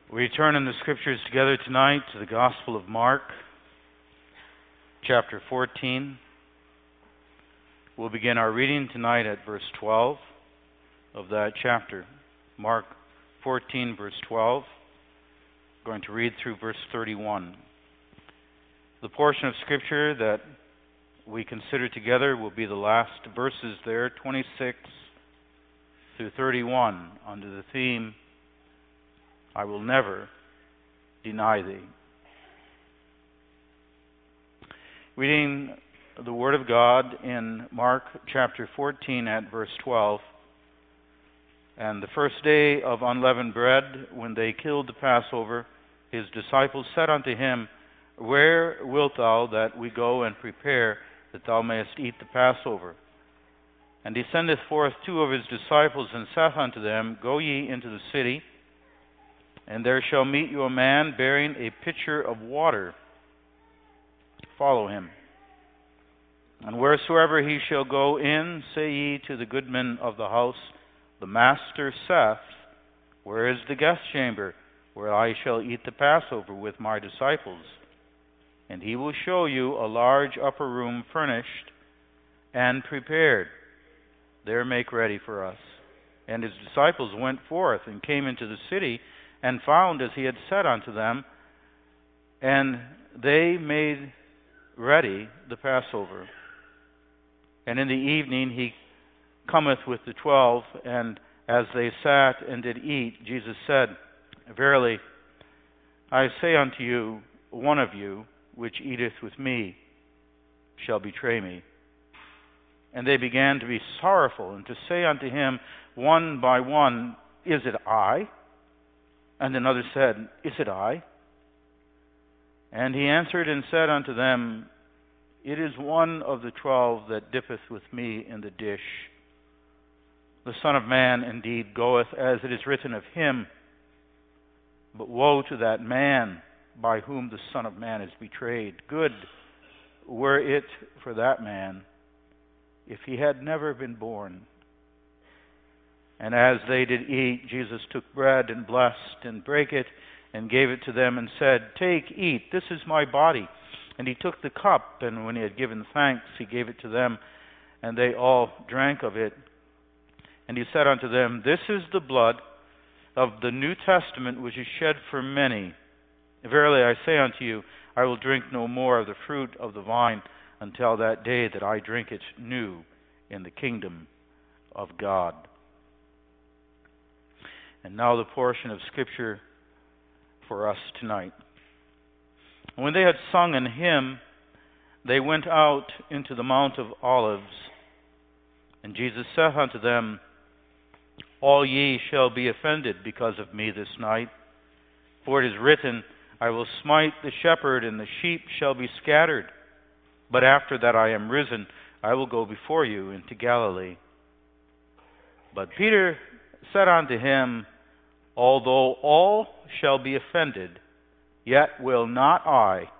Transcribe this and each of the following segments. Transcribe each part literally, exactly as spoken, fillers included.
We turn in the Scriptures together tonight to the Gospel of Mark, chapter fourteen. We'll begin our reading tonight at verse twelve of that chapter. Mark fourteen, verse twelve. I'm going to read through verse thirty-one. The portion of Scripture that we consider together will be the last verses there, twenty-six through thirty-one, under the theme, I will never deny thee. Reading the Word of God in Mark chapter fourteen at verse twelve. And the first day of unleavened bread, when they killed the Passover, his disciples said unto him, Where wilt thou that we go and prepare, that thou mayest eat the Passover? And he sendeth forth two of his disciples, and saith unto them, Go ye into the city, and there shall meet you a man bearing a pitcher of water. Follow him. And wheresoever he shall go in, say ye to the goodman of the house, The Master saith, Where is the guest chamber, where I shall eat the Passover with my disciples? And he will show you a large upper room furnished and prepared. There make ready for us. And his disciples went forth and came into the city, and found as he had said unto them, and they made ready the Passover. And in the evening he cometh with the twelve, and as they sat and did eat, Jesus said, Verily, I say unto you, one of you, which eateth with me, shall betray me. And they began to be sorrowful, and to say unto him one by one, Is it I? And another said, Is it I? And he answered and said unto them, It is one of the twelve that dippeth with me in the dish. The Son of Man indeed goeth as it is written of him, but woe to that man by whom the Son of Man is betrayed. Good were it for that man if he had never been born. And as they did eat, Jesus took bread and blessed and brake it and gave it to them and said, Take, eat, this is my body. And he took the cup, and when he had given thanks, he gave it to them, and they all drank of it. And he said unto them, This is the blood of the New Testament, which is shed for many. Verily I say unto you, I will drink no more of the fruit of the vine until that day that I drink it new in the kingdom of God. And now the portion of Scripture for us tonight. When they had sung an hymn, they went out into the Mount of Olives. And Jesus saith unto them, All ye shall be offended because of me this night. For it is written, I will smite the shepherd, and the sheep shall be scattered. But after that I am risen, I will go before you into Galilee. But Peter said unto him, Although all shall be offended, yet will not I.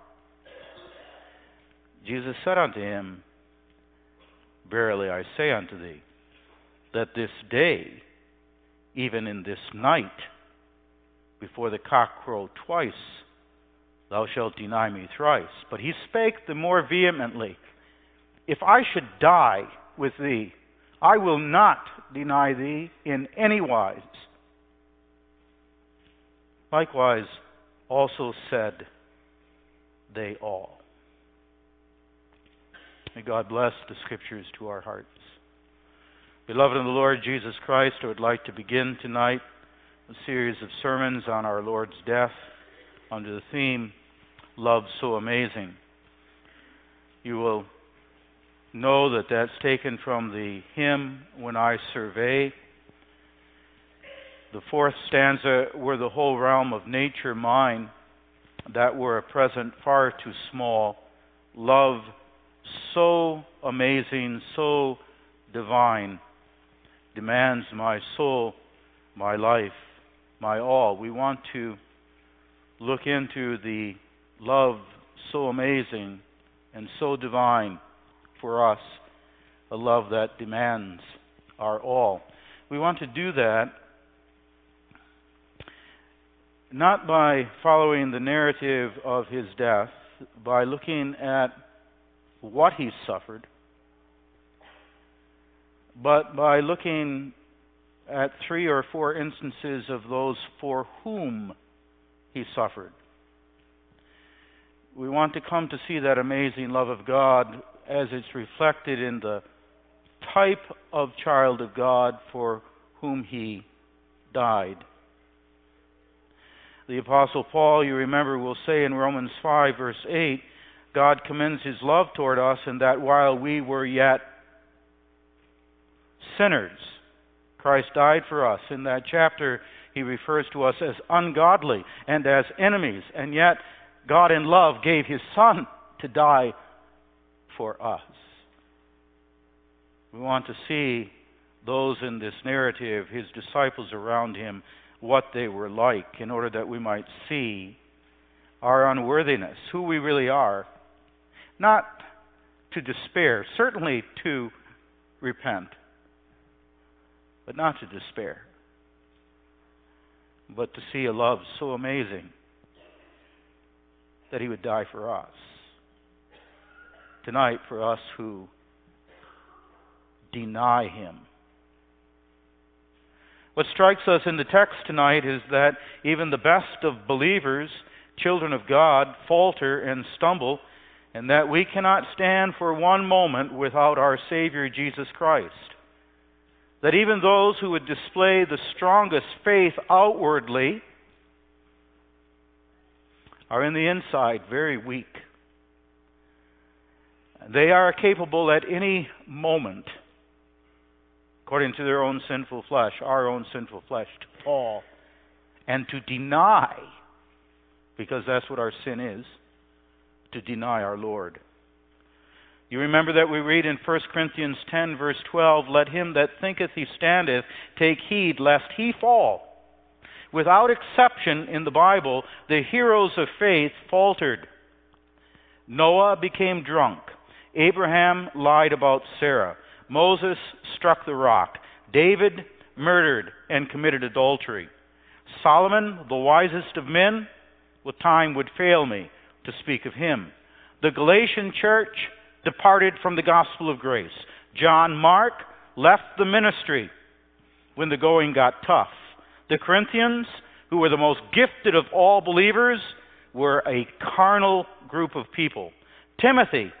Jesus said unto him, Verily I say unto thee, that this day, even in this night, before the cock crow twice, thou shalt deny me thrice. But he spake the more vehemently, If I should die with thee, I will not deny thee in any wise. Likewise also said they all. May God bless the Scriptures to our hearts. Beloved in the Lord Jesus Christ, I would like to begin tonight a series of sermons on our Lord's death under the theme, Love So Amazing. You will know that that's taken from the hymn, When I Survey. The fourth stanza, Were the whole realm of nature mine, that were a present far too small. Love so amazing, so divine, demands my soul, my life, my all. We want to look into the love so amazing and so divine for us, a love that demands our all. We want to do that not by following the narrative of his death, by looking at what he suffered, but by looking at three or four instances of those for whom he suffered. We want to come to see that amazing love of God as it's reflected in the type of child of God for whom he died. The Apostle Paul, you remember, will say in Romans five, verse eight, God commends his love toward us in that while we were yet sinners, Christ died for us. In that chapter, he refers to us as ungodly and as enemies, and yet God in love gave his Son to die for us. We want to see those in this narrative, his disciples around him, what they were like, in order that we might see our unworthiness, who we really are. Not to despair, certainly to repent, but not to despair, but to see a love so amazing that he would die for us. Tonight, for us who deny him. What strikes us in the text tonight is that even the best of believers, children of God, falter and stumble, and that we cannot stand for one moment without our Savior Jesus Christ. That even those who would display the strongest faith outwardly are in the inside very weak. They are capable at any moment, according to their own sinful flesh, our own sinful flesh, to fall and to deny, because that's what our sin is, to deny our Lord. You remember that we read in First Corinthians ten, verse twelve, let him that thinketh he standeth take heed lest he fall. Without exception in the Bible, the heroes of faith faltered. Noah became drunk. Abraham lied about Sarah. Moses struck the rock. David murdered and committed adultery. Solomon, the wisest of men, well, time would fail me to speak of him. The Galatian church departed from the gospel of grace. John Mark left the ministry when the going got tough. The Corinthians, who were the most gifted of all believers, were a carnal group of people. Timothy,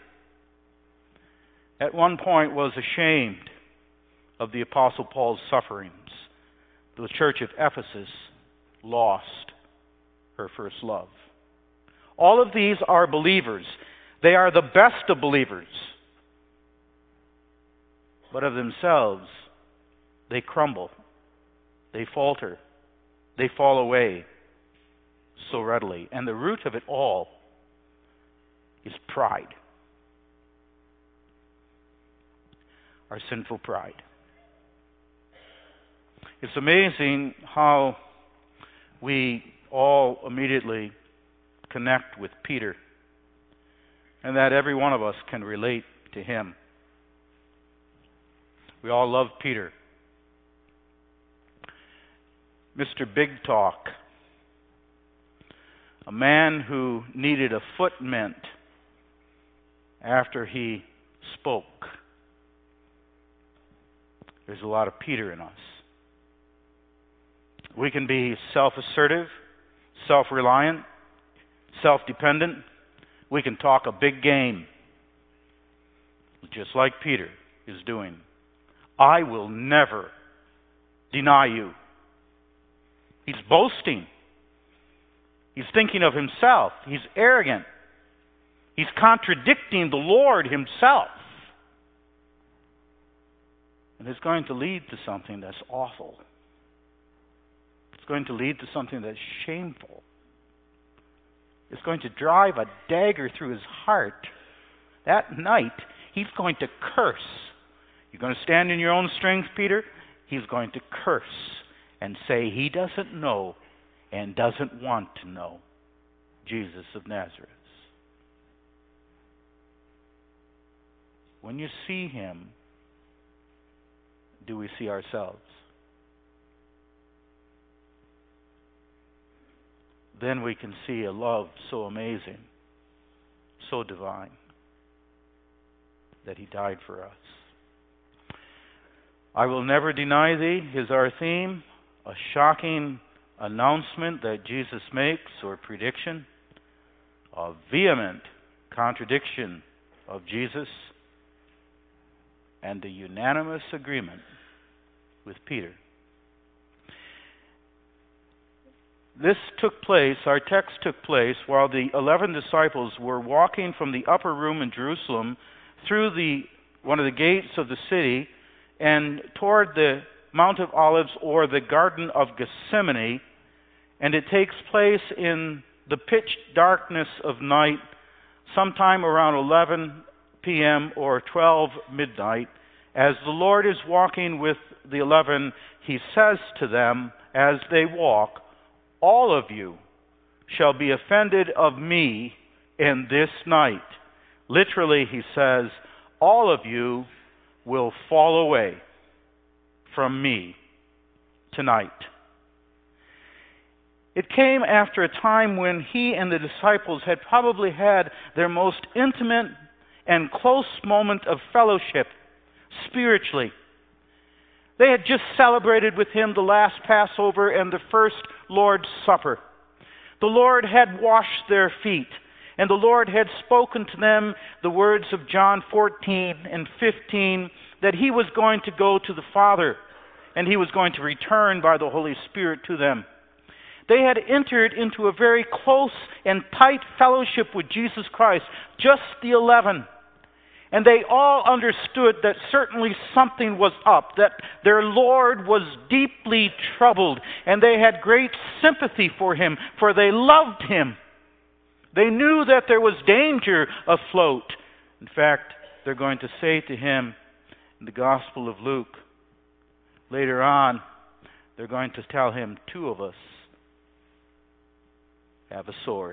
at one point, was ashamed of the Apostle Paul's sufferings. The church of Ephesus lost her first love. All of these are believers. They are the best of believers. But of themselves, they crumble. They falter. They fall away so readily. And the root of it all is pride. Our sinful pride. It's amazing how we all immediately connect with Peter, and that every one of us can relate to him. We all love Peter. Mister Big Talk, a man who needed a foot mint after he spoke. There's a lot of Peter in us. We can be self-assertive, self-reliant, self-dependent. We can talk a big game, just like Peter is doing. I will never deny you. He's boasting. He's thinking of himself. He's arrogant. He's contradicting the Lord himself. And it's going to lead to something that's awful. It's going to lead to something that's shameful. It's going to drive a dagger through his heart. That night, he's going to curse. You're going to stand in your own strength, Peter? He's going to curse and say he doesn't know and doesn't want to know Jesus of Nazareth. When you see him, do we see ourselves? then we can see a love so amazing, so divine, that he died for us. I will never deny thee is our theme, a shocking announcement that Jesus makes or prediction, a vehement contradiction of Jesus, and a unanimous agreement with Peter. This took place, our text took place, while the eleven disciples were walking from the upper room in Jerusalem through the one of the gates of the city and toward the Mount of Olives, or the Garden of Gethsemane, and it takes place in the pitch darkness of night, sometime around eleven p.m. or twelve midnight. As the Lord is walking with the eleven, he says to them as they walk, "All of you shall be offended of me in this night." Literally, he says, all of you will fall away from me tonight. It came after a time when he and the disciples had probably had their most intimate and close moment of fellowship spiritually. They had just celebrated with him the last Passover and the first Lord's Supper. The Lord had washed their feet, and the Lord had spoken to them the words of John fourteen and fifteen, that he was going to go to the Father, and he was going to return by the Holy Spirit to them. They had entered into a very close and tight fellowship with Jesus Christ, just the eleven. And they all understood that certainly something was up, that their Lord was deeply troubled, and they had great sympathy for him, for they loved him. They knew that there was danger afloat. In fact, they're going to say to him in the Gospel of Luke, later on, they're going to tell him, two of us have a sword.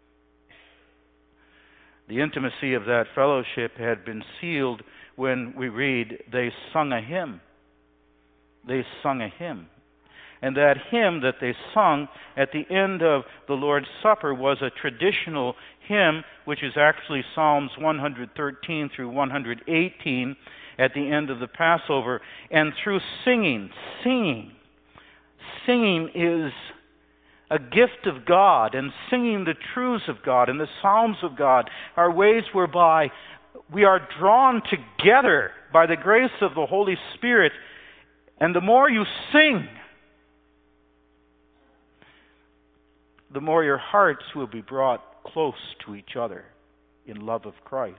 The intimacy of that fellowship had been sealed when we read, they sung a hymn. They sung a hymn. And that hymn that they sung at the end of the Lord's Supper was a traditional hymn, which is actually Psalms one thirteen through one eighteen at the end of the Passover. And through singing, singing, singing is a gift of God, and singing the truths of God and the Psalms of God are ways whereby we are drawn together by the grace of the Holy Spirit. And the more you sing, the more your hearts will be brought close to each other in love of Christ.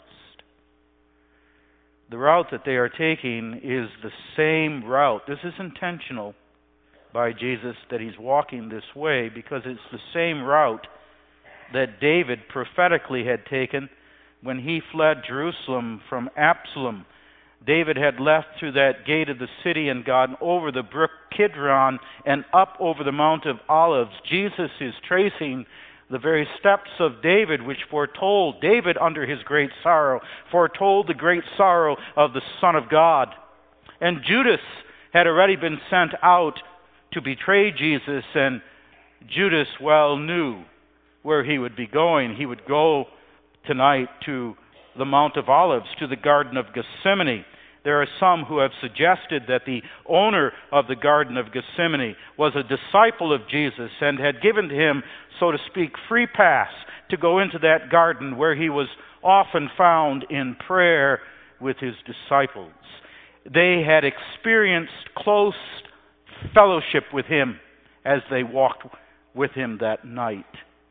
The route that they are taking is the same route. This is intentional by Jesus, that he's walking this way, because it's the same route that David prophetically had taken when he fled Jerusalem from Absalom. David had left through that gate of the city and gone over the brook Kidron and up over the Mount of Olives. Jesus is tracing the very steps of David, which foretold David under his great sorrow, foretold the great sorrow of the Son of God. And Judas had already been sent out to betray Jesus, and Judas well knew where he would be going. He would go tonight to the Mount of Olives, to the Garden of Gethsemane. There are some who have suggested that the owner of the Garden of Gethsemane was a disciple of Jesus and had given to him, so to speak, free pass to go into that garden where he was often found in prayer with his disciples. They had experienced close fellowship with him as they walked with him that night.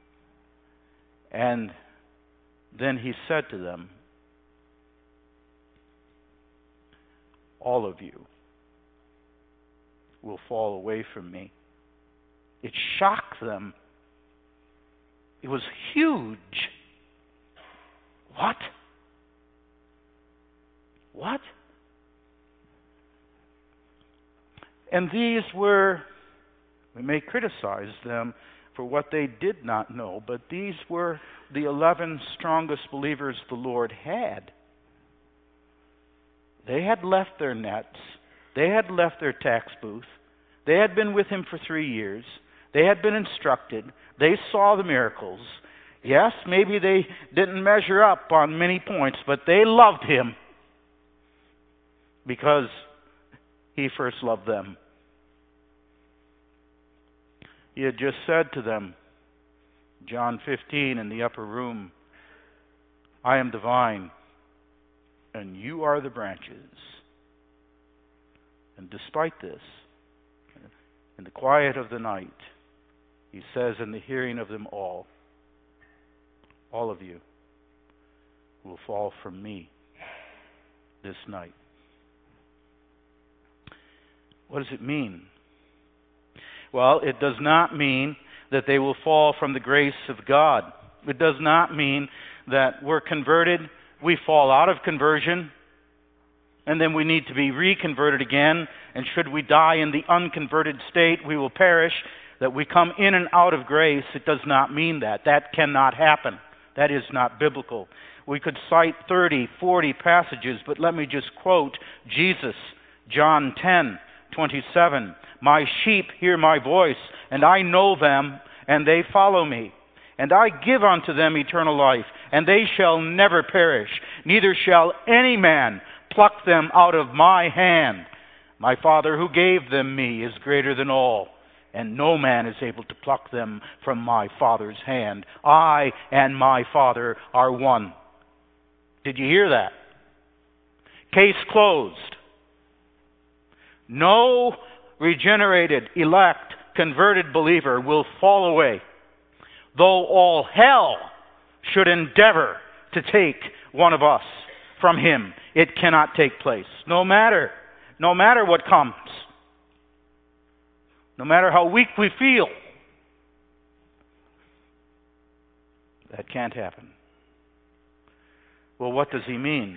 And then he said to them, all of you will fall away from me. It shocked them. It was huge. What? What? And these were, we may criticize them for what they did not know, but these were the eleven strongest believers the Lord had. They had left their nets. They had left their tax booth. They had been with him for three years. They had been instructed. They saw the miracles. Yes, maybe they didn't measure up on many points, but they loved him because he first loved them. He had just said to them, John fifteen in the upper room, I am the vine, and you are the branches. And despite this, in the quiet of the night, he says in the hearing of them all, all of you will fall from me this night. What does it mean? Well, it does not mean that they will fall from the grace of God. It does not mean that we're converted, we fall out of conversion, and then we need to be reconverted again, and should we die in the unconverted state, we will perish, that we come in and out of grace. It does not mean that. That cannot happen. That is not biblical. We could cite thirty, forty passages, but let me just quote Jesus, John ten, twenty-seven. My sheep hear my voice, and I know them, and they follow me. And I give unto them eternal life, and they shall never perish, neither shall any man pluck them out of my hand. My Father who gave them me is greater than all, and no man is able to pluck them from my Father's hand. I and my Father are one. Did you hear that? Case closed. No regenerated, elect, converted believer will fall away, though all hell should endeavor to take one of us from him. It cannot take place. No matter, no matter what comes, no matter how weak we feel, that can't happen. Well, what does he mean?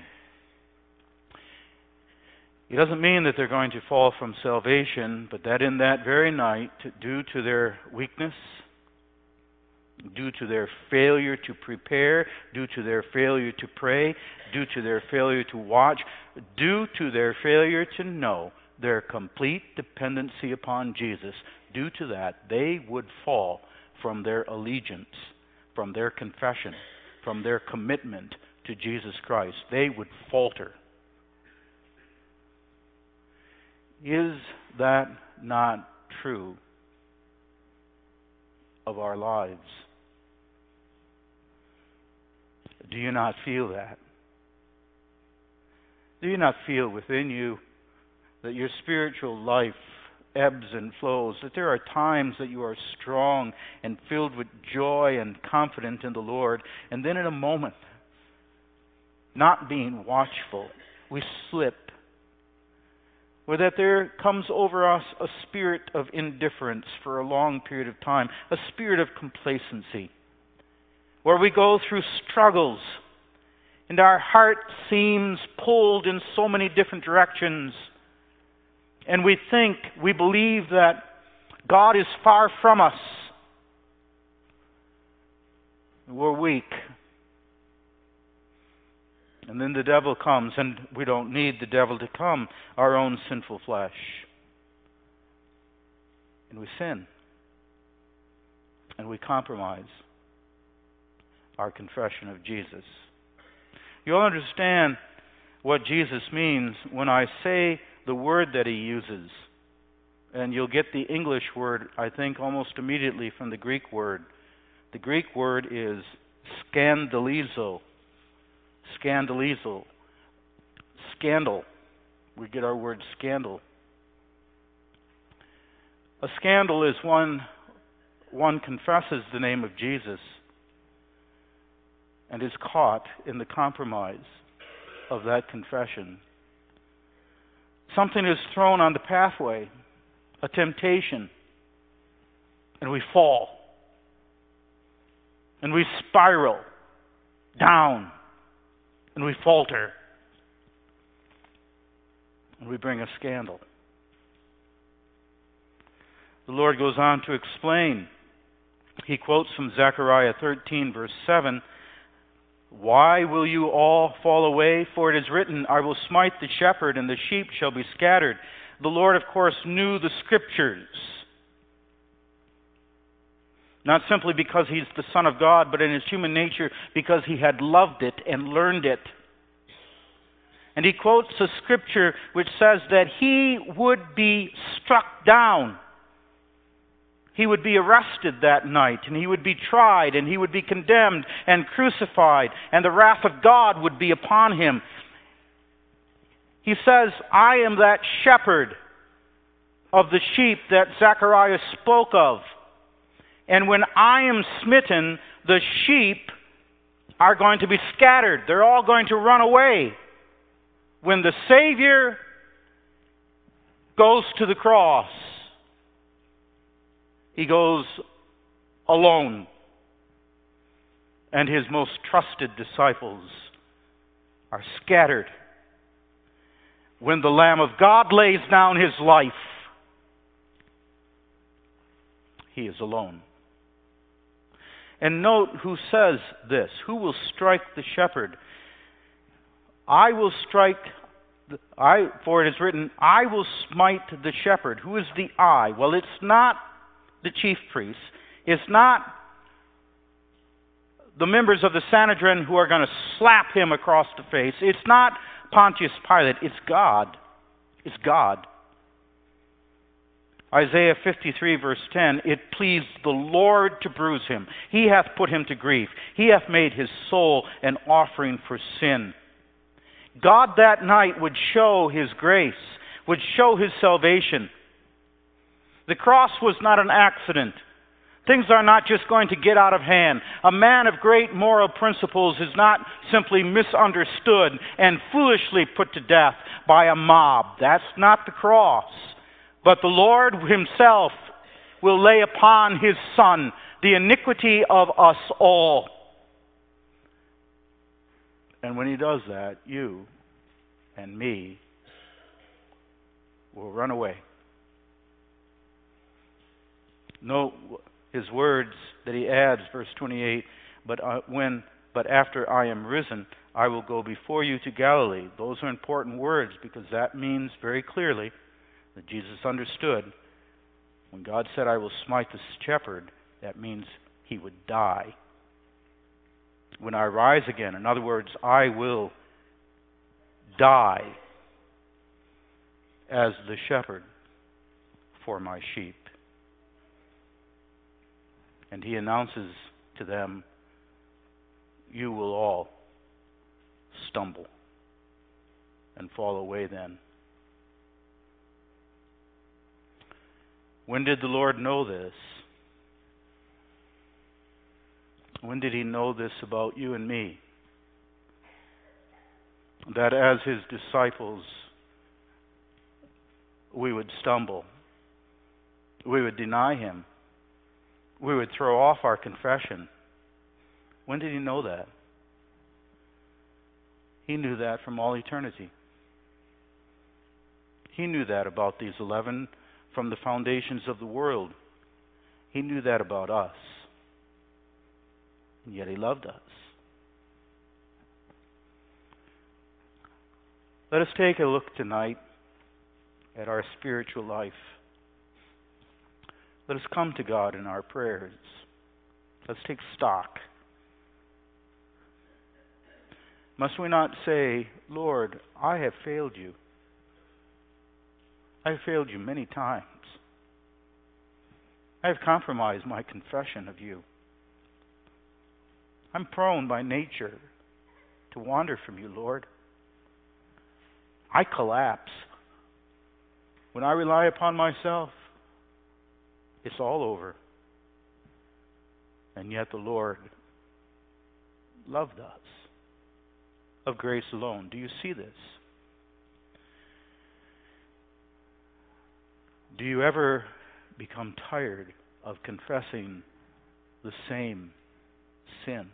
He doesn't mean that they're going to fall from salvation, but that in that very night, due to their weakness, due to their failure to prepare, due to their failure to pray, due to their failure to watch, due to their failure to know their complete dependency upon Jesus, due to that, they would fall from their allegiance, from their confession, from their commitment to Jesus Christ. They would falter. Is that not true of our lives? Do you not feel that? Do you not feel within you that your spiritual life ebbs and flows, that there are times that you are strong and filled with joy and confident in the Lord, and then in a moment, not being watchful, we slip? Or that there comes over us a spirit of indifference for a long period of time, a spirit of complacency, where we go through struggles and our heart seems pulled in so many different directions, and we think, we believe that God is far from us. We're weak. And then the devil comes, and we don't need the devil to come, our own sinful flesh. And we sin. And we compromise our confession of Jesus. You'll understand what Jesus means when I say the word that he uses. And you'll get the English word, I think, almost immediately from the Greek word. The Greek word is scandalizo. Scandalizo. Scandal. We get our word scandal. A scandal is one one confesses the name of Jesus and is caught in the compromise of that confession. Something is thrown on the pathway, a temptation, and we fall. And we spiral down. And we falter. And we bring a scandal. The Lord goes on to explain. He quotes from Zechariah thirteen, verse seven, "Why will you all fall away? For it is written, I will smite the shepherd, and the sheep shall be scattered." The Lord, of course, knew the Scriptures. Not simply because he's the Son of God, but in his human nature because he had loved it and learned it. And he quotes a scripture which says that he would be struck down. He would be arrested that night, and he would be tried, and he would be condemned and crucified, and the wrath of God would be upon him. He says, I am that shepherd of the sheep that Zechariah spoke of. And when I am smitten, the sheep are going to be scattered. They're all going to run away. When the Savior goes to the cross, he goes alone. And his most trusted disciples are scattered. When the Lamb of God lays down his life, he is alone. And note who says this. Who will strike the shepherd? I will strike, the, I, for it is written, I will smite the shepherd. Who is the I? Well, it's not the chief priests. It's not the members of the Sanhedrin who are going to slap him across the face. It's not Pontius Pilate. It's God. It's God. Isaiah fifty-three, verse ten, it pleased the Lord to bruise him. He hath put him to grief. He hath made his soul an offering for sin. God that night would show his grace, would show his salvation. The cross was not an accident. Things are not just going to get out of hand. A man of great moral principles is not simply misunderstood and foolishly put to death by a mob. That's not the cross. But the Lord himself will lay upon his Son the iniquity of us all. And when he does that, you and me will run away. Note his words that he adds, verse twenty-eight, but uh, when, but after I am risen, I will go before you to Galilee. Those are important words because that means very clearly that Jesus understood when God said, I will smite the shepherd, that means he would die. When I rise again, in other words, I will die as the shepherd for my sheep. And he announces to them, you will all stumble and fall away then. When did the Lord know this? When did he know this about you and me? That as his disciples, we would stumble. We would deny him. We would throw off our confession. When did he know that? He knew that from all eternity. He knew that about these eleven from the foundations of the world. He knew that about us. And yet he loved us. Let us take a look tonight at our spiritual life. Let us come to God in our prayers. Let's take stock. Must we not say, Lord, I have failed you. I have failed you many times. I have compromised my confession of you. I'm prone by nature to wander from you, Lord. I collapse. When I rely upon myself, it's all over. And yet the Lord loved us of grace alone. Do you see this? Do you ever become tired of confessing the same sin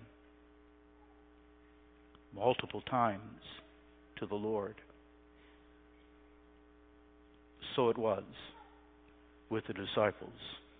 multiple times to the Lord? So it was with the disciples.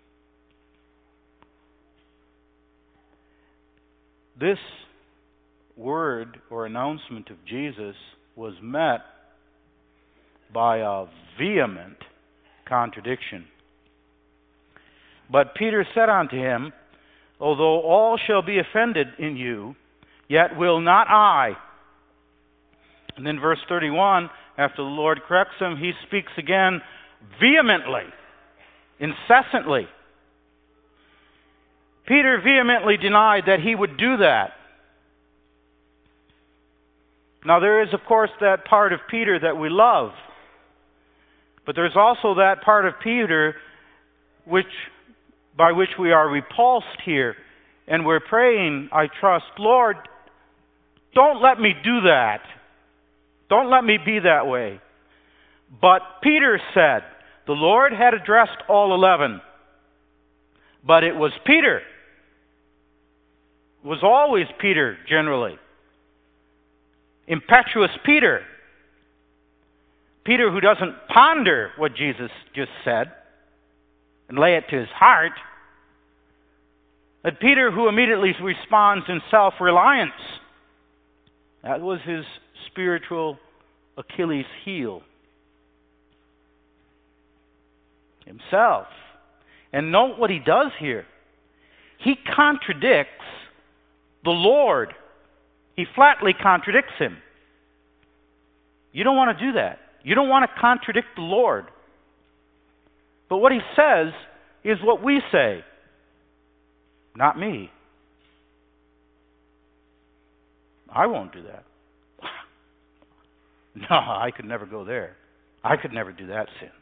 This word or announcement of Jesus was met by a vehement contradiction. But Peter said unto him, although all shall be offended in you, yet will not I. And then verse thirty-one, after the Lord corrects him, he speaks again vehemently, incessantly. Peter vehemently denied that he would do that. Now there is, of course, that part of Peter that we love. But there's also that part of Peter which, by which we are repulsed here. And we're praying, I trust, Lord, don't let me do that. Don't let me be that way. But Peter said, the Lord had addressed all eleven. But it was Peter. It was always Peter, generally. Impetuous Peter. Peter who doesn't ponder what Jesus just said and lay it to his heart. But Peter who immediately responds in self-reliance. That was his spiritual Achilles heel. Himself. And note what he does here. He contradicts the Lord. He flatly contradicts him. You don't want to do that. You don't want to contradict the Lord. But what he says is what we say. Not me. I won't do that. No, I could never go there. I could never do that sin.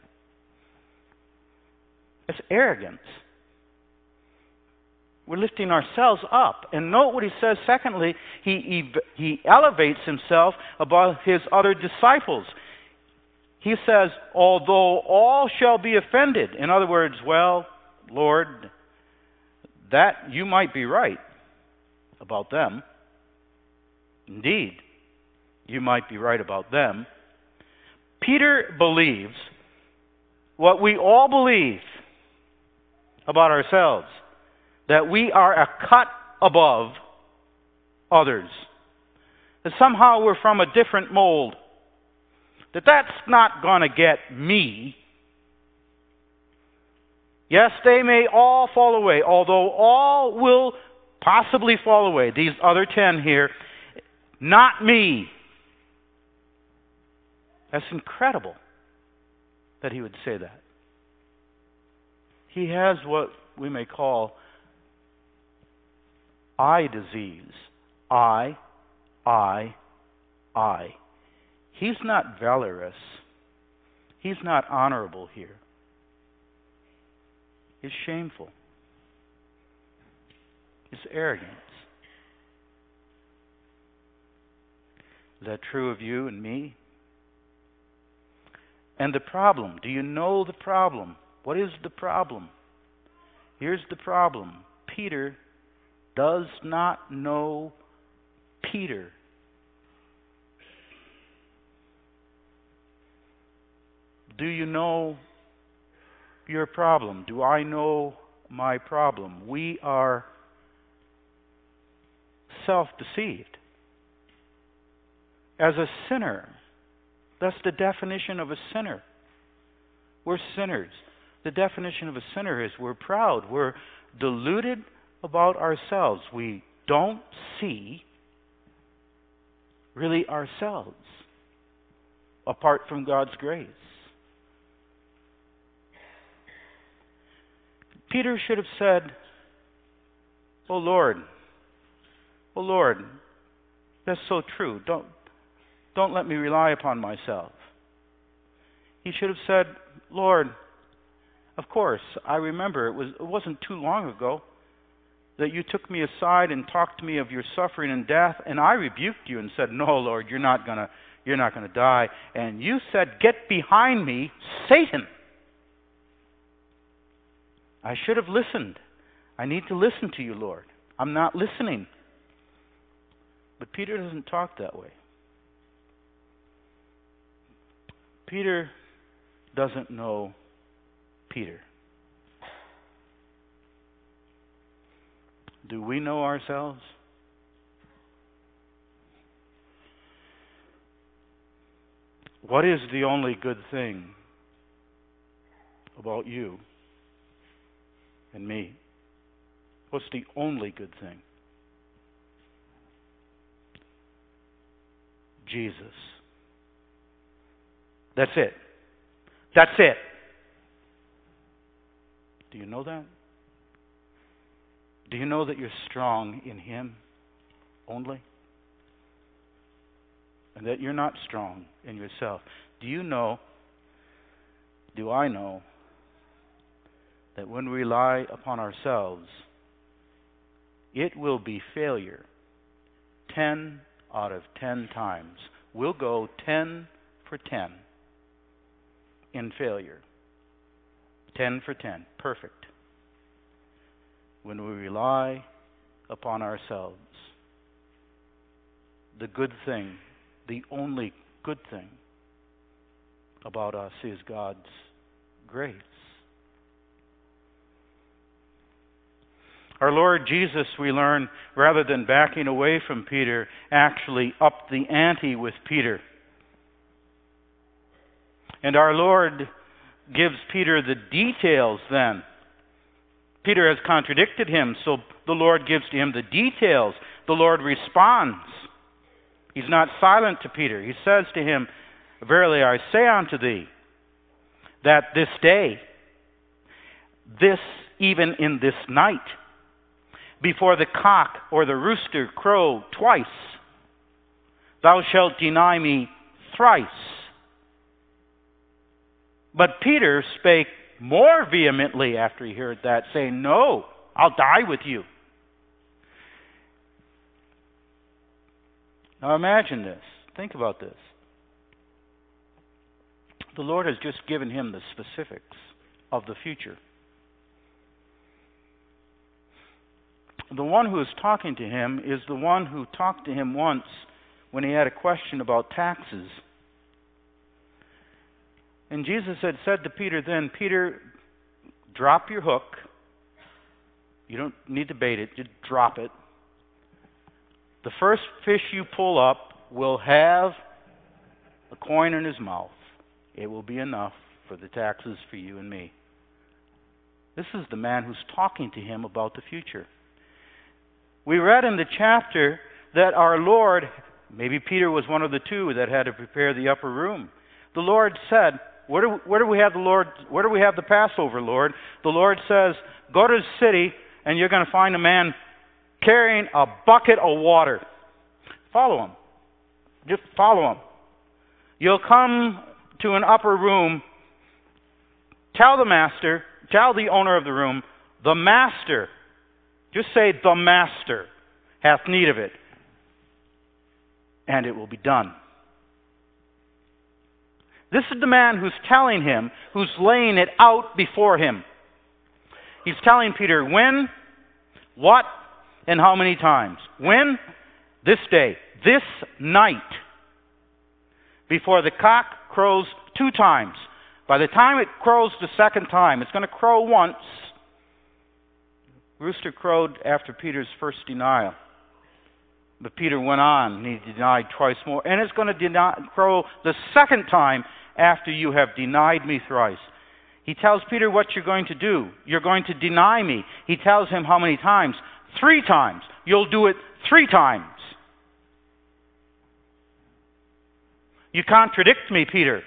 It's arrogance. We're lifting ourselves up. And note what he says secondly, he, he, he elevates himself above his other disciples. He says, although all shall be offended. In other words, well, Lord, that you might be right about them. Indeed, you might be right about them. Peter believes what we all believe about ourselves, that we are a cut above others, that somehow we're from a different mold, that that's not going to get me. Yes, they may all fall away, although all will possibly fall away, these other ten here, not me. That's incredible that he would say that. He has what we may call I disease. I, I, I. He's not valorous. He's not honorable here. It's shameful. It's arrogance. Is that true of you and me? And the problem, do you know the problem? What is the problem? Here's the problem. Peter does not know Peter. Do you know your problem? Do I know my problem? We are self-deceived. As a sinner, that's the definition of a sinner. We're sinners. The definition of a sinner is we're proud. We're deluded about ourselves. We don't see really ourselves apart from God's grace. Peter should have said, "Oh Lord, oh Lord, that's so true. Don't, don't let me rely upon myself." He should have said, "Lord, of course, I remember it was it wasn't too long ago that you took me aside and talked to me of your suffering and death, and I rebuked you and said, 'No, Lord, you're not gonna you're not gonna die.' And you said, 'Get behind me, Satan.' I should have listened. I need to listen to you, Lord. I'm not listening." But Peter doesn't talk that way. Peter doesn't know Peter. Do we know ourselves? What is the only good thing about you and me? What's the only good thing? Jesus. That's it. That's it. Do you know that? Do you know that you're strong in Him only? And that you're not strong in yourself? Do you know, do I know, that when we rely upon ourselves, it will be failure ten out of ten times. We'll go ten for ten in failure. ten for ten. Perfect. When we rely upon ourselves, the good thing, the only good thing about us is God's grace. Our Lord Jesus, we learn, rather than backing away from Peter, actually upped the ante with Peter. And our Lord gives Peter the details then. Peter has contradicted him, so the Lord gives to him the details. The Lord responds. He's not silent to Peter. He says to him, "Verily I say unto thee, that this day, this even in this night, before the cock or the rooster crow twice, thou shalt deny me thrice." But Peter spake more vehemently after he heard that, saying, "No, I'll die with you." Now imagine this. Think about this. The Lord has just given him the specifics of the future. The one who is talking to him is the one who talked to him once when he had a question about taxes. And Jesus had said to Peter then, "Peter, drop your hook. You don't need to bait it, just drop it. The first fish you pull up will have a coin in his mouth. It will be enough for the taxes for you and me." This is the man who's talking to him about the future. We read in the chapter that our Lord, maybe Peter was one of the two that had to prepare the upper room. The Lord said, where do, where do we have the Lord, where do we have the Passover, Lord? The Lord says, "Go to the city and you're going to find a man carrying a bucket of water. Follow him. Just follow him. You'll come to an upper room. Tell the master, tell the owner of the room, the master, just say the master hath need of it, and it will be done." This is the man who's telling him, who's laying it out before him. He's telling Peter when, what, and how many times. When? This day. This night. Before the cock crows two times. By the time it crows the second time, it's going to crow once. Rooster crowed after Peter's first denial. But Peter went on, and he denied twice more. And it's going to deny, crow the second time after you have denied me thrice. He tells Peter what you're going to do. You're going to deny me. He tells him how many times? Three times. You'll do it three times. You contradict me, Peter.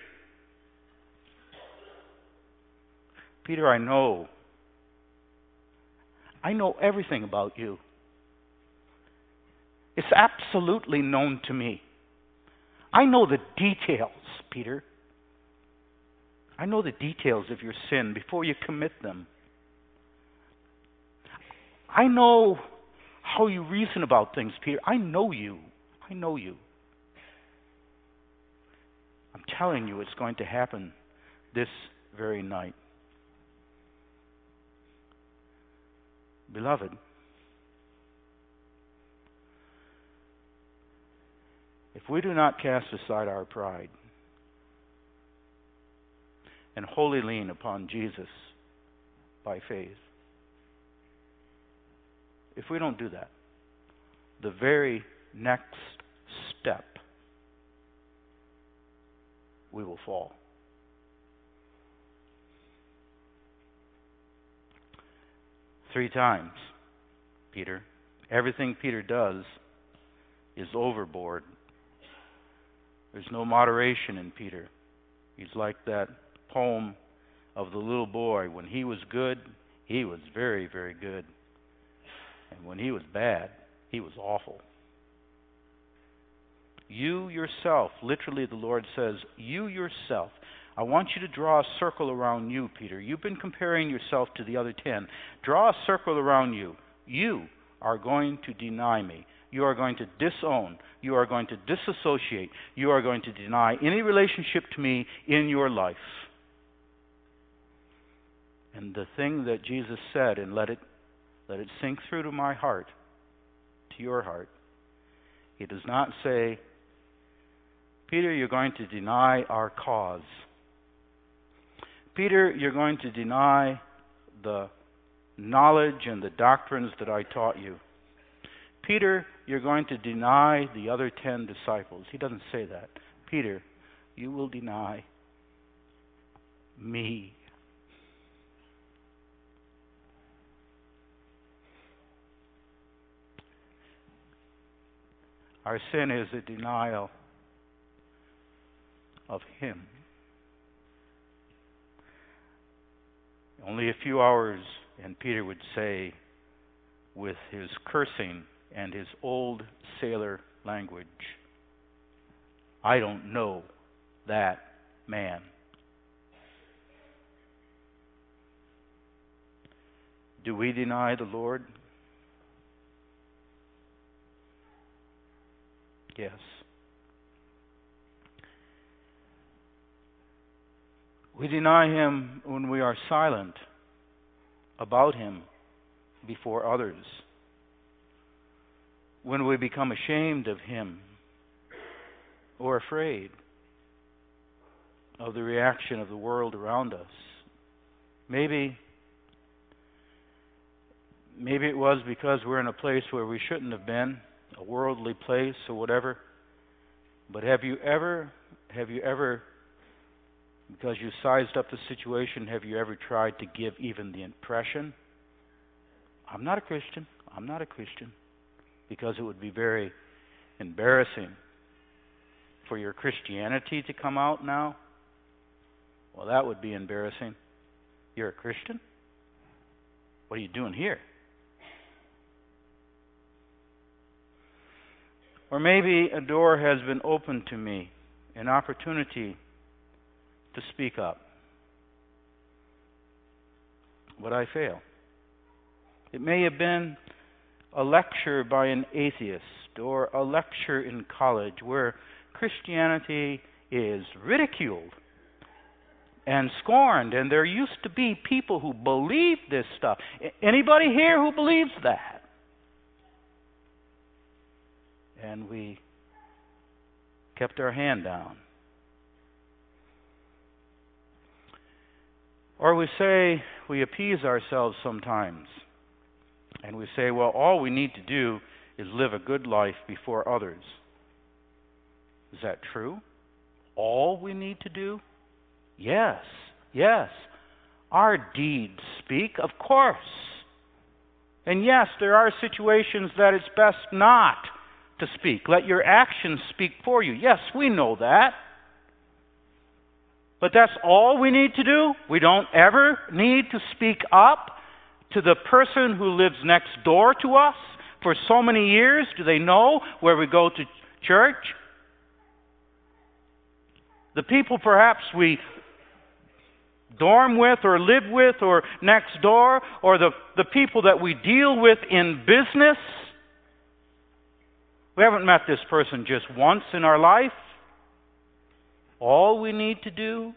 Peter, I know. I know everything about you. It's absolutely known to me. I know the details, Peter. I know the details of your sin before you commit them. I know how you reason about things, Peter. I know you. I know you. I'm telling you it's going to happen this very night. Beloved, if we do not cast aside our pride and wholly lean upon Jesus by faith, if we don't do that, the very next step, we will fall. Three times Peter. Everything Peter does is overboard. There's no moderation in Peter. He's like that poem of the little boy. When he was good, he was very, very good. And when he was bad, he was awful. You yourself, literally the Lord says, you yourself, I want you to draw a circle around you, Peter. You've been comparing yourself to the other ten. Draw a circle around you. You are going to deny me. You are going to disown. You are going to disassociate. You are going to deny any relationship to me in your life. And the thing that Jesus said, and let it let it sink through to my heart, to your heart, he does not say, Peter, you're going to deny our cause. Peter, you're going to deny the knowledge and the doctrines that I taught you. Peter, you're going to deny the other ten disciples. He doesn't say that. Peter, you will deny me. Our sin is a denial of Him. Only a few hours, and Peter would say, with his cursing and his old sailor language, I don't know that man. Do we deny the Lord? Yes. We deny Him when we are silent about Him before others, when we become ashamed of Him or afraid of the reaction of the world around us. Maybe, maybe it was because we're in a place where we shouldn't have been, a worldly place or whatever. But have you ever, have you ever, because you sized up the situation, have you ever tried to give even the impression, I'm not a Christian, I'm not a Christian, because it would be very embarrassing for your Christianity to come out now? Well, that would be embarrassing. You're a Christian? What are you doing here? Or maybe a door has been opened to me, an opportunity to speak up, but I fail. It may have been a lecture by an atheist or a lecture in college where Christianity is ridiculed and scorned, and there used to be people who believed this stuff. Anybody here who believes that? And we kept our hand down. Or we say, we appease ourselves sometimes. And we say, well, all we need to do is live a good life before others. Is that true? All we need to do? Yes, yes. Our deeds speak, of course. And yes, there are situations that it's best not to speak. Let your actions speak for you. Yes, we know that. But that's all we need to do? We don't ever need to speak up to the person who lives next door to us for so many years? Do they know where we go to church? The people perhaps we dorm with or live with or next door, or the, the people that we deal with in business. We haven't met this person just once in our life. All we need to do,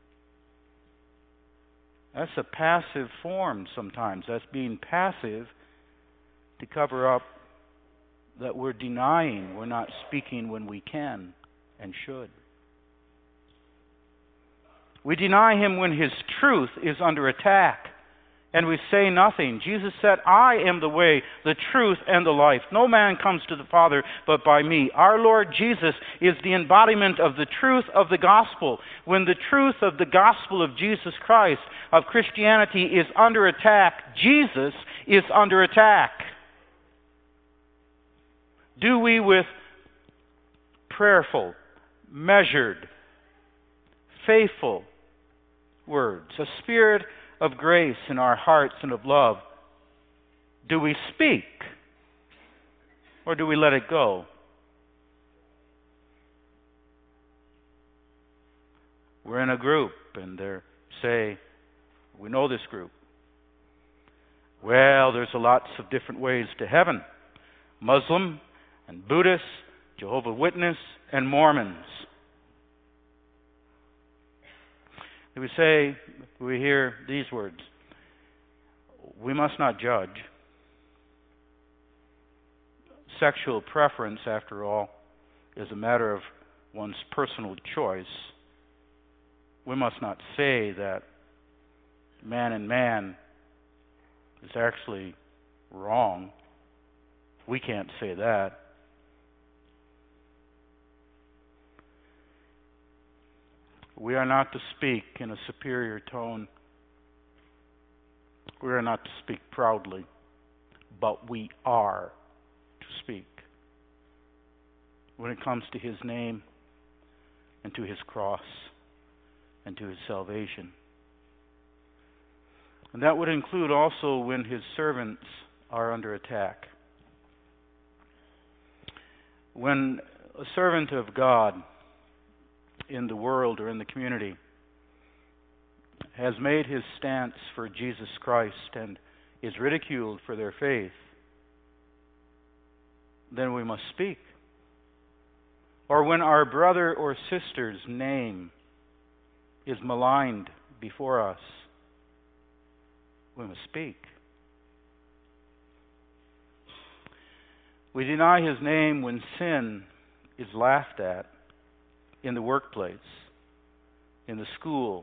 that's a passive form sometimes. That's being passive to cover up that we're denying, we're not speaking when we can and should. We deny Him when His truth is under attack, and we say nothing. Jesus said, I am the way, the truth, and the life. No man comes to the Father but by me. Our Lord Jesus is the embodiment of the truth of the gospel. When the truth of the gospel of Jesus Christ, of Christianity, is under attack, Jesus is under attack. Do we with prayerful, measured, faithful words, a spirit of grace in our hearts and of love, do we speak or do we let it go? We're in a group and they say, we know this group. Well, there's lots of different ways to heaven. Muslim and Buddhist, Jehovah's Witness, and Mormons. We say, we hear these words, we must not judge. Sexual preference, after all, is a matter of one's personal choice. We must not say that man and man is actually wrong. We can't say that. We are not to speak in a superior tone. We are not to speak proudly, but we are to speak when it comes to His name and to His cross and to His salvation. And that would include also when His servants are under attack. When a servant of God in the world or in the community has made his stance for Jesus Christ and is ridiculed for their faith, then we must speak. Or when our brother or sister's name is maligned before us, we must speak. We deny His name when sin is laughed at in the workplace, in the school,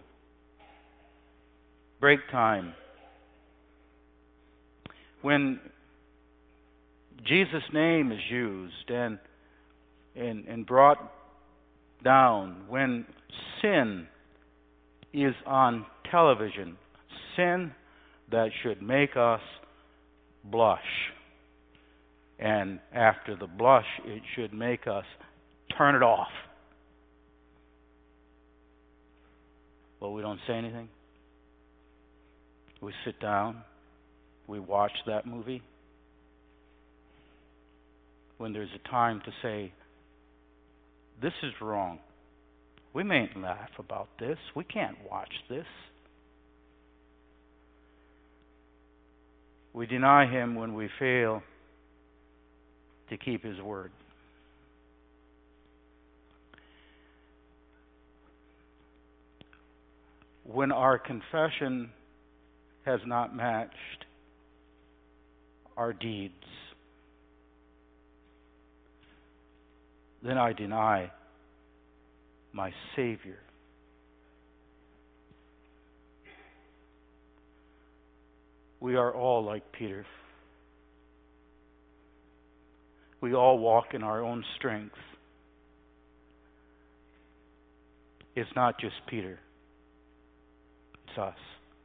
break time. When Jesus' name is used and, and, and brought down, when sin is on television, sin that should make us blush. And after the blush, it should make us turn it off. But we don't say anything. We sit down. We watch that movie. When there's a time to say, this is wrong. We mayn't laugh about this. We can't watch this. We deny Him when we fail to keep His word. When our confession has not matched our deeds, then I deny my Savior. We are all like Peter. We all walk in our own strength. It's not just Peter. It's us.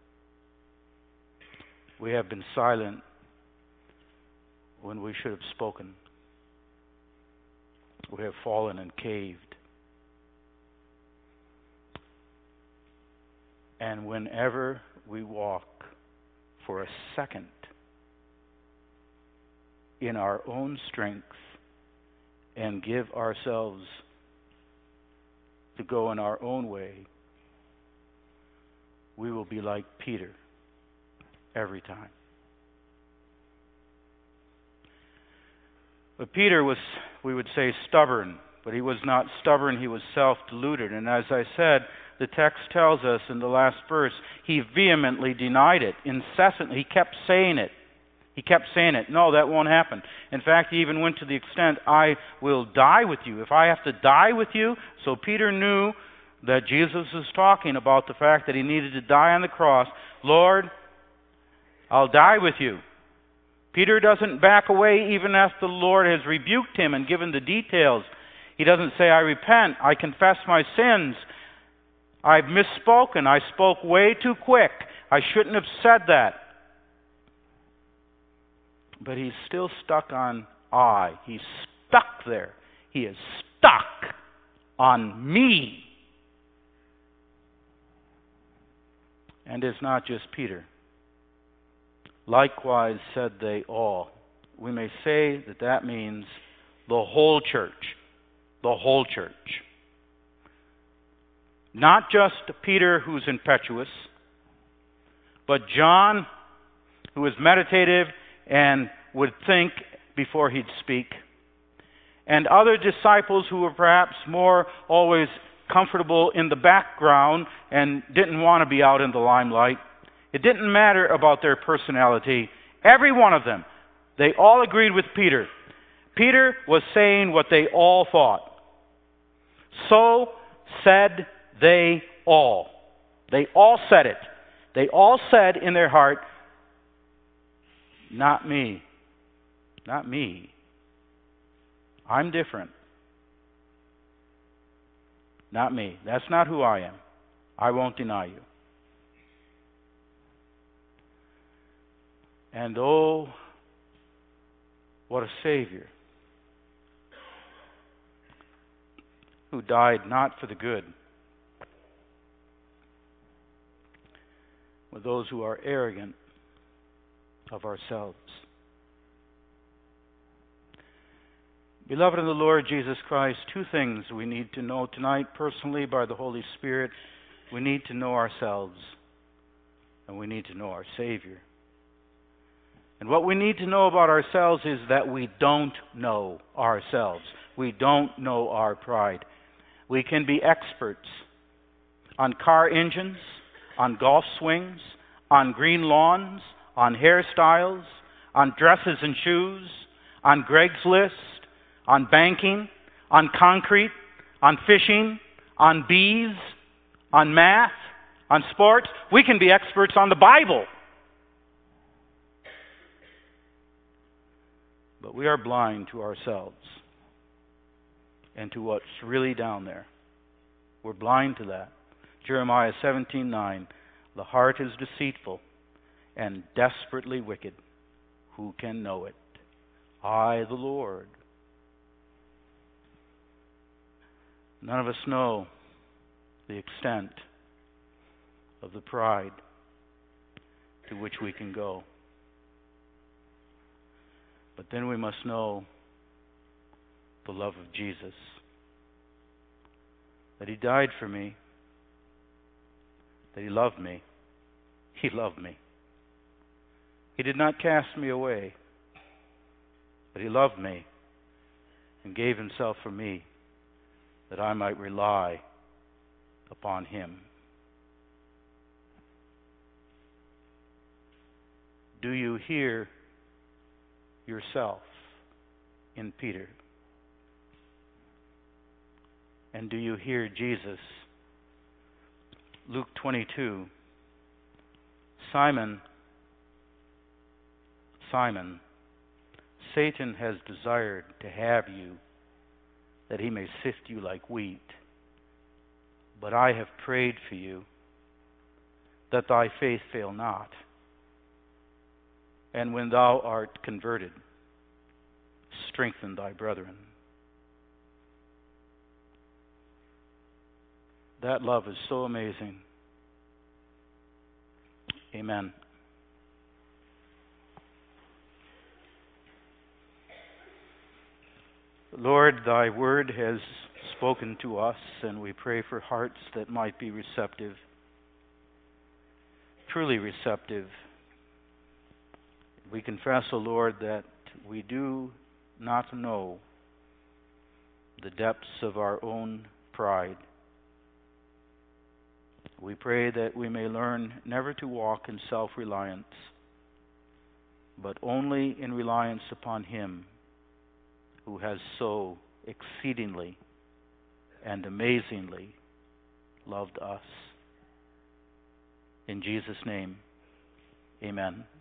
We have been silent when we should have spoken. We have fallen and caved. And whenever we walk for a second in our own strength and give ourselves to go in our own way, we will be like Peter every time. But Peter was, we would say, stubborn, but he was not stubborn, he was self-deluded. And as I said, the text tells us in the last verse, he vehemently denied it, incessantly. He kept saying it. He kept saying it. No, that won't happen. In fact, he even went to the extent, I will die with you. If I have to die with you. So Peter knew that Jesus was talking about the fact that he needed to die on the cross. Lord, I'll die with you. Peter doesn't back away even after the Lord has rebuked him and given the details. He doesn't say, I repent, I confess my sins. I've misspoken. I spoke way too quick. I shouldn't have said that. But he's still stuck on I. He's stuck there. He is stuck on me. And it's not just Peter. Likewise said they all. We may say that that means the whole church. The whole church. Not just Peter, who's impetuous, but John, who is meditative and would think before he'd speak, and other disciples who were perhaps more always comfortable in the background and didn't want to be out in the limelight. It didn't matter about their personality. Every one of them, they all agreed with Peter. Peter was saying what they all thought. So said they all. They all said it. They all said in their heart, not me. Not me. I'm different. Not me. That's not who I am. I won't deny you. And oh, what a Savior who died not for the good, but those who are arrogant of ourselves. Beloved in the Lord Jesus Christ, two things we need to know tonight personally by the Holy Spirit. We need to know ourselves, and we need to know our Savior. And what we need to know about ourselves is that we don't know ourselves. We don't know our pride. We can be experts on car engines, on golf swings, on green lawns, on hairstyles, on dresses and shoes, on Greg's List, on banking, on concrete, on fishing, on bees, on math, on sports. We can be experts on the Bible. But we are blind to ourselves and to what's really down there. We're blind to that. Jeremiah seventeen nine, the heart is deceitful and desperately wicked. Who can know it? I, the Lord. None of us know the extent of the pride to which we can go. But then we must know the love of Jesus. That He died for me. That He loved me. He loved me. He did not cast me away. But He loved me and gave Himself for me that I might rely upon Him. Do you hear yourself in Peter? And do you hear Jesus? Luke twenty-two. Simon, Simon, Satan has desired to have you, that he may sift you like wheat. But I have prayed for you, that thy faith fail not. And when thou art converted, strengthen thy brethren. That love is so amazing. Amen. Lord, thy word has spoken to us, and we pray for hearts that might be receptive, truly receptive. We confess, O Lord, that we do not know the depths of our own pride. We pray that we may learn never to walk in self-reliance, but only in reliance upon Him who has so exceedingly and amazingly loved us. In Jesus' name, amen.